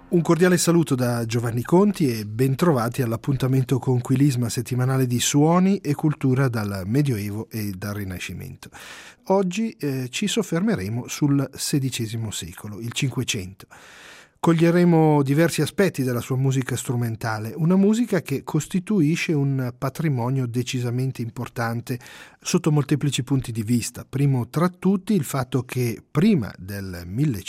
Un cordiale saluto da Giovanni Conti e bentrovati all'appuntamento con Quilisma settimanale di suoni e cultura dal Medioevo e dal Rinascimento. Oggi ci soffermeremo sul XVI secolo, il Cinquecento. Coglieremo diversi aspetti della sua musica strumentale, una musica che costituisce un patrimonio decisamente importante sotto molteplici punti di vista. Primo tra tutti il fatto che prima del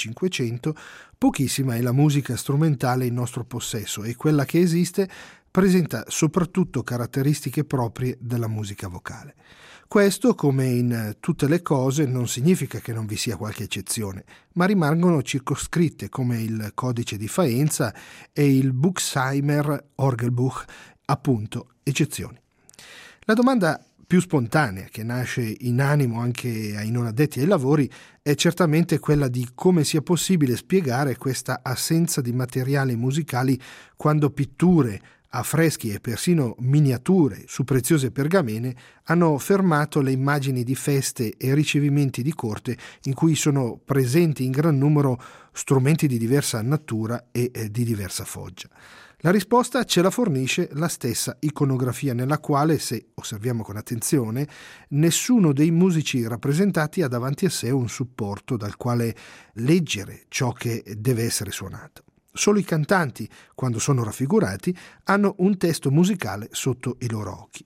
1500 pochissima è la musica strumentale in nostro possesso e quella che esiste presenta soprattutto caratteristiche proprie della musica vocale. Questo, come in tutte le cose, non significa che non vi sia qualche eccezione, ma rimangono circoscritte come il codice di Faenza e il Buchsheimer Orgelbuch, appunto, eccezioni. La domanda più spontanea che nasce in animo anche ai non addetti ai lavori è certamente quella di come sia possibile spiegare questa assenza di materiali musicali quando pitture, affreschi e persino miniature su preziose pergamene hanno fermato le immagini di feste e ricevimenti di corte in cui sono presenti in gran numero strumenti di diversa natura e di diversa foggia. La risposta ce la fornisce la stessa iconografia nella quale, se osserviamo con attenzione, nessuno dei musici rappresentati ha davanti a sé un supporto dal quale leggere ciò che deve essere suonato. Solo i cantanti, quando sono raffigurati, hanno un testo musicale sotto i loro occhi.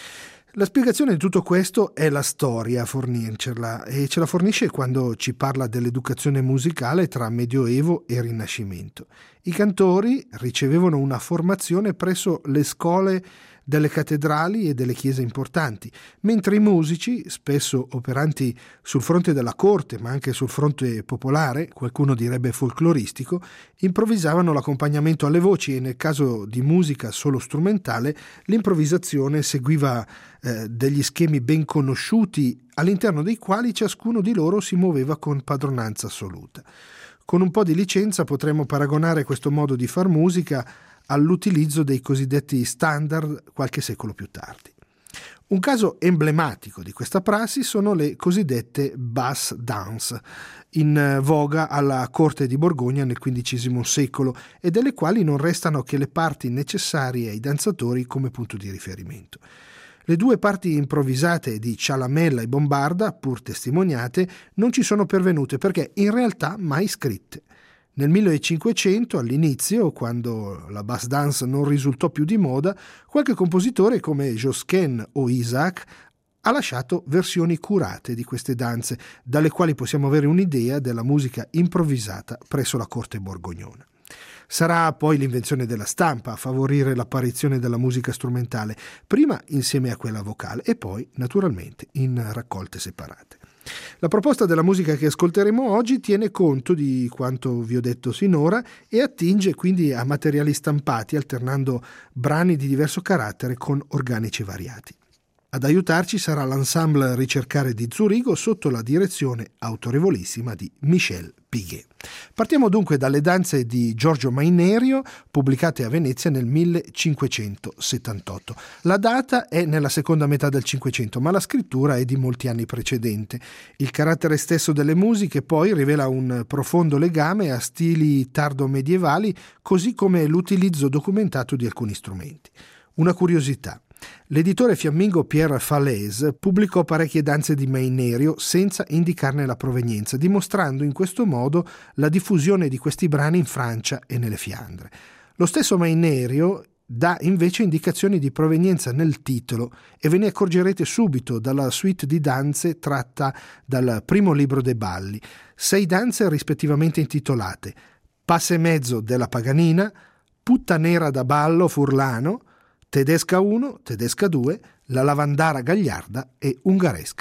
La spiegazione di tutto questo è la storia a fornircela e ce la fornisce quando ci parla dell'educazione musicale tra Medioevo e Rinascimento. I cantori ricevevano una formazione presso le scuole delle cattedrali e delle chiese importanti, mentre i musici, spesso operanti sul fronte della corte ma anche sul fronte popolare, qualcuno direbbe folcloristico, improvvisavano l'accompagnamento alle voci e nel caso di musica solo strumentale l'improvvisazione seguiva degli schemi ben conosciuti all'interno dei quali ciascuno di loro si muoveva con padronanza assoluta. Con un po' di licenza potremmo paragonare questo modo di far musica all'utilizzo dei cosiddetti standard qualche secolo più tardi. Un caso emblematico di questa prassi sono le cosiddette bass dance, in voga alla corte di Borgogna nel XV secolo e delle quali non restano che le parti necessarie ai danzatori come punto di riferimento. Le due parti improvvisate di Cialamella e Bombarda, pur testimoniate, non ci sono pervenute perché in realtà mai scritte. Nel 1500, all'inizio, quando la bass dance non risultò più di moda, qualche compositore come Josquin o Isaac ha lasciato versioni curate di queste danze, dalle quali possiamo avere un'idea della musica improvvisata presso la corte borgognona. Sarà poi l'invenzione della stampa a favorire l'apparizione della musica strumentale, prima insieme a quella vocale e poi, naturalmente, in raccolte separate. La proposta della musica che ascolteremo oggi tiene conto di quanto vi ho detto sinora e attinge quindi a materiali stampati, alternando brani di diverso carattere con organici variati. Ad aiutarci sarà l'ensemble Ricercare di Zurigo sotto la direzione autorevolissima di Michel Piguet. Partiamo dunque dalle danze di Giorgio Mainerio, pubblicate a Venezia nel 1578. La data è nella seconda metà del Cinquecento, ma la scrittura è di molti anni precedente. Il carattere stesso delle musiche poi rivela un profondo legame a stili tardo-medievali, così come l'utilizzo documentato di alcuni strumenti. Una curiosità. L'editore fiammingo Pierre Falès pubblicò parecchie danze di Mainerio senza indicarne la provenienza, dimostrando in questo modo la diffusione di questi brani in Francia e nelle Fiandre. Lo stesso Mainerio dà invece indicazioni di provenienza nel titolo e ve ne accorgerete subito dalla suite di danze tratta dal primo libro dei balli. 6 danze rispettivamente intitolate Passe mezzo della Paganina, Putta nera da ballo Furlano, Tedesca 1, Tedesca 2, La lavandara gagliarda e Ungaresca.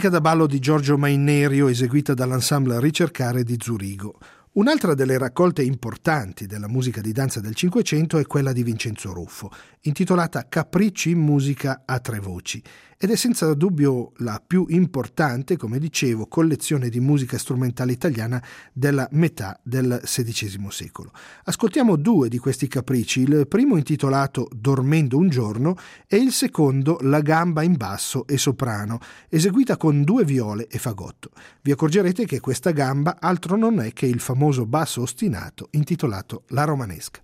musica da ballo di Giorgio Mainerio eseguita dall'ensemble Ricercare di Zurigo. Un'altra delle raccolte importanti della musica di danza del Cinquecento è quella di Vincenzo Ruffo, intitolata Capricci in musica a tre voci, ed è senza dubbio la più importante, come dicevo, collezione di musica strumentale italiana della metà del XVI secolo. Ascoltiamo due di questi capricci, il primo intitolato Dormendo un giorno e il secondo La gamba in basso e soprano, eseguita con due viole e fagotto. Vi accorgerete che questa gamba altro non è che il famoso basso ostinato intitolato La Romanesca.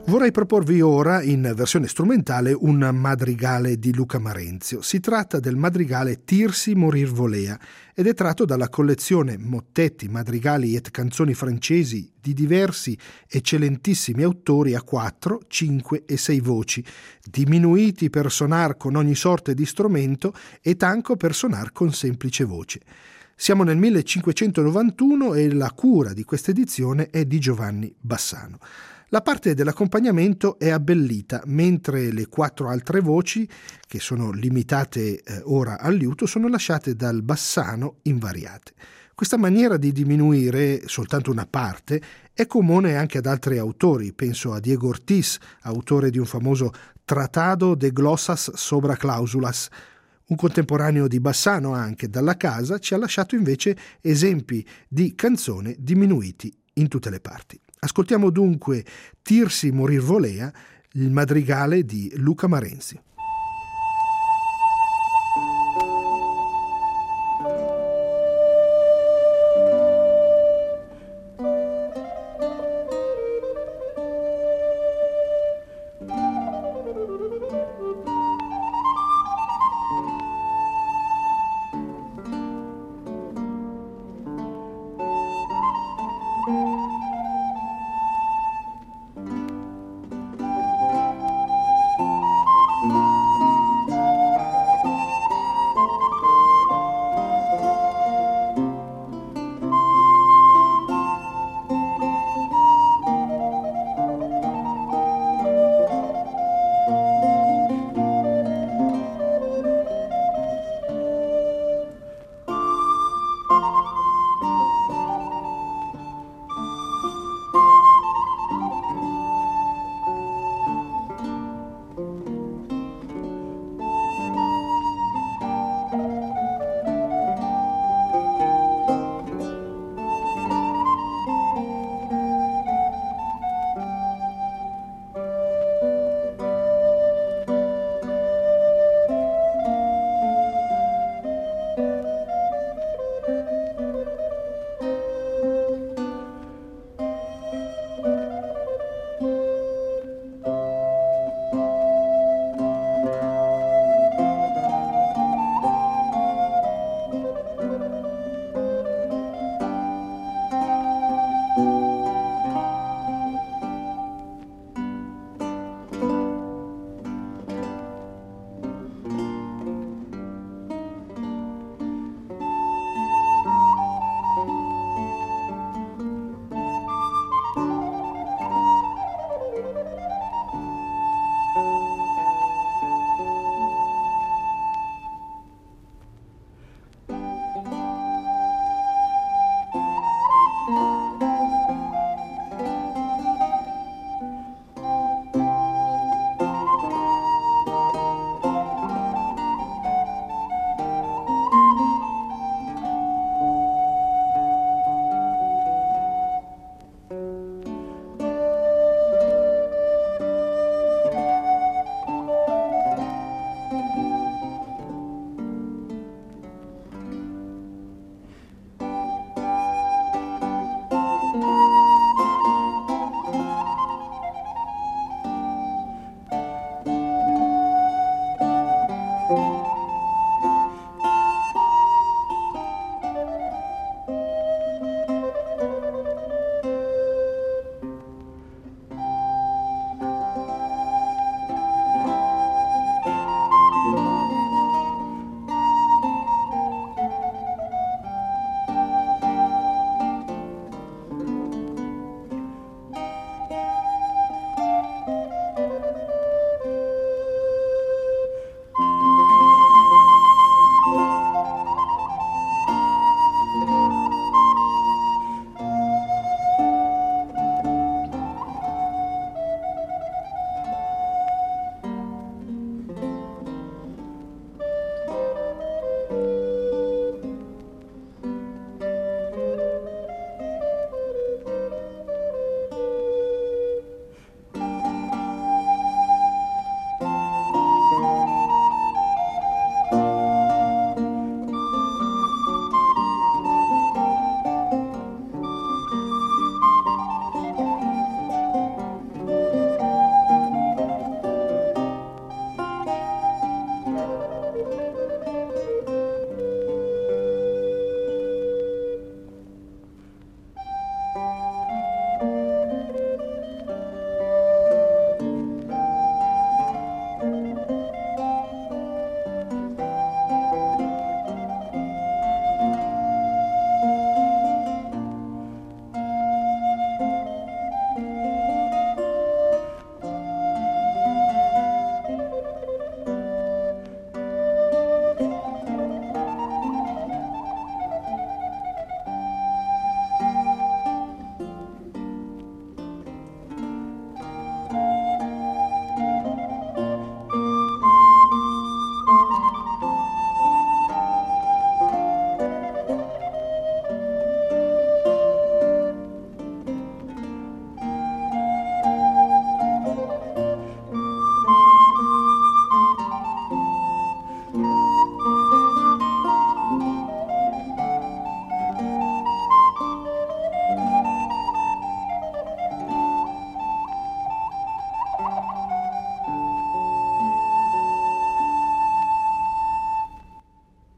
Vorrei proporvi ora, in versione strumentale, un madrigale di Luca Marenzio. Si tratta del madrigale Tirsi morir volea ed è tratto dalla collezione Mottetti, madrigali et canzoni francesi di diversi eccellentissimi autori a 4, 5 e 6 voci, diminuiti per sonar con ogni sorta di strumento e tanco per sonar con semplice voce. Siamo nel 1591 e la cura di questa edizione è di Giovanni Bassano. La parte dell'accompagnamento è abbellita, mentre le 4 altre voci, che sono limitate ora al liuto, sono lasciate dal Bassano invariate. Questa maniera di diminuire soltanto una parte è comune anche ad altri autori. Penso a Diego Ortiz, autore di un famoso Tratado de Glossas sobre Clausulas. Un contemporaneo di Bassano, anche Dalla Casa, ci ha lasciato invece esempi di canzone diminuiti in tutte le parti. Ascoltiamo dunque Tirsi morir volea, il madrigale di Luca Marenzi.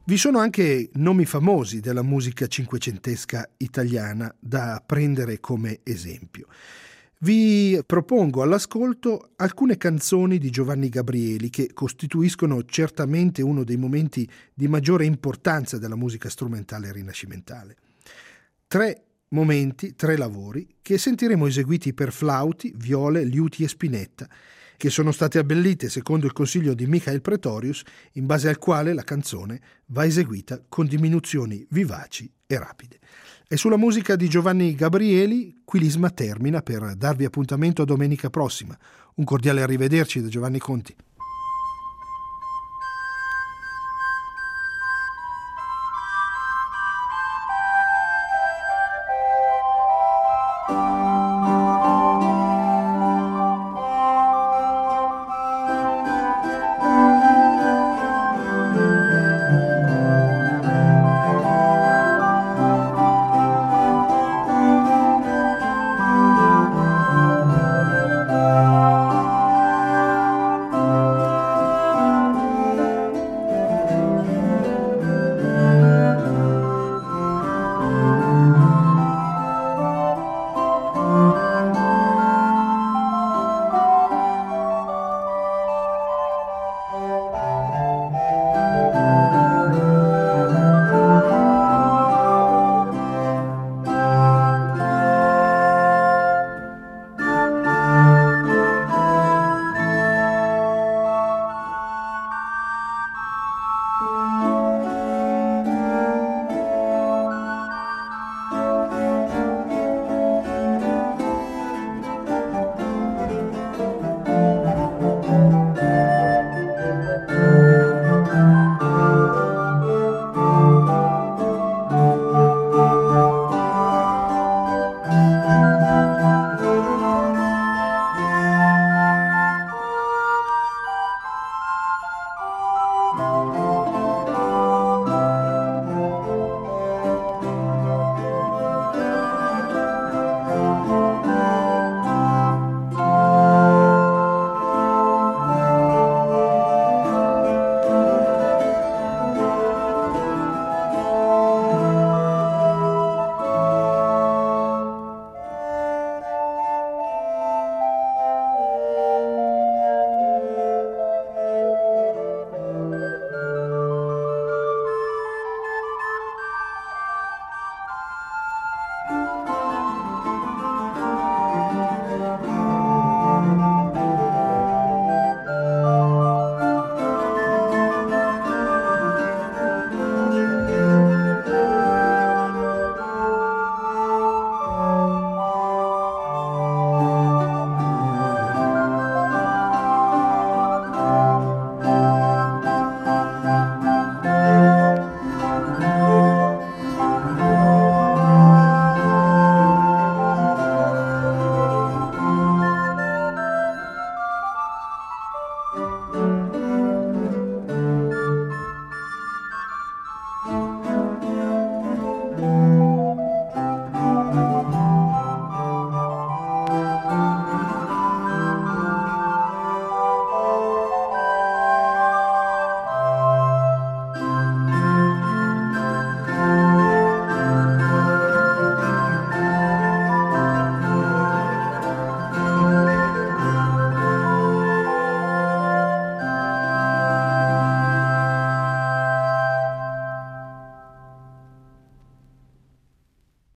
Vi sono anche nomi famosi della musica cinquecentesca italiana da prendere come esempio. Vi propongo all'ascolto alcune canzoni di Giovanni Gabrieli che costituiscono certamente uno dei momenti di maggiore importanza della musica strumentale rinascimentale. 3 momenti, 3 lavori che sentiremo eseguiti per flauti, viole, liuti e spinetta, che sono state abbellite secondo il consiglio di Michael Pretorius, in base al quale la canzone va eseguita con diminuzioni vivaci e rapide. E sulla musica di Giovanni Gabrieli, Quilisma termina per darvi appuntamento a domenica prossima. Un cordiale arrivederci da Giovanni Conti.